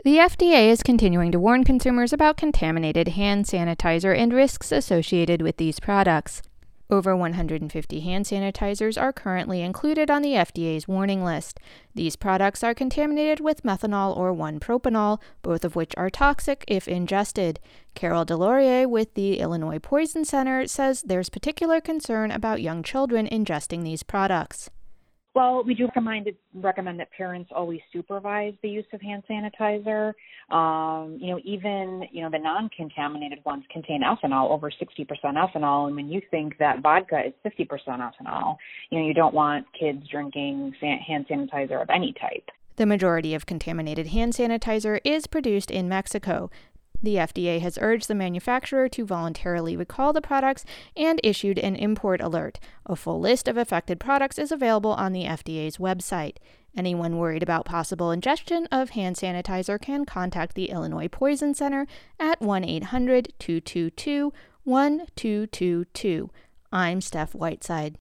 The FDA is continuing to warn consumers about contaminated hand sanitizer and risks associated with these products. Over 150 hand sanitizers are currently included on the FDA's warning list. These products are contaminated with methanol or 1-propanol, both of which are toxic if ingested. Carol Delorier with the Illinois Poison Center says there's particular concern about young children ingesting these products. Well, we do recommend that parents always supervise the use of hand sanitizer. Even the non-contaminated ones contain ethanol, over 60% ethanol. And when you think that vodka is 50% ethanol, you don't want kids drinking hand sanitizer of any type. The majority of contaminated hand sanitizer is produced in Mexico. The FDA has urged the manufacturer to voluntarily recall the products and issued an import alert. A full list of affected products is available on the FDA's website. Anyone worried about possible ingestion of hand sanitizer can contact the Illinois Poison Center at 1-800-222-1222. I'm Steph Whiteside.